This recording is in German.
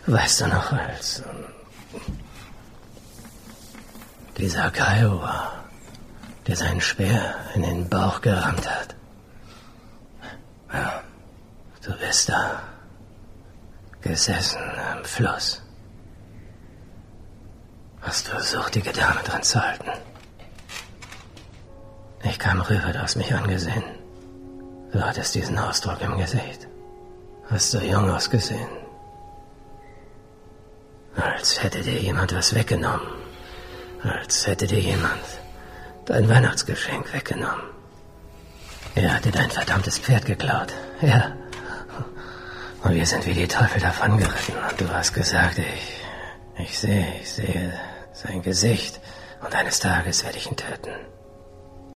Weißt du noch, als dieser Kiowa, der seinen Speer in den Bauch gerammt hat? Ja. Du bist da gesessen am Fluss. Hast versucht, die Dame dran zu halten. Ich kam rüber, du hast mich angesehen. Du hattest diesen Ausdruck im Gesicht. Hast so jung ausgesehen. Als hätte dir jemand was weggenommen. Als hätte dir jemand dein Weihnachtsgeschenk weggenommen. Er hatte dein verdammtes Pferd geklaut. Ja. Und wir sind wie die Teufel davon geritten. Und du hast gesagt, ich sehe sein Gesicht. Und eines Tages werde ich ihn töten.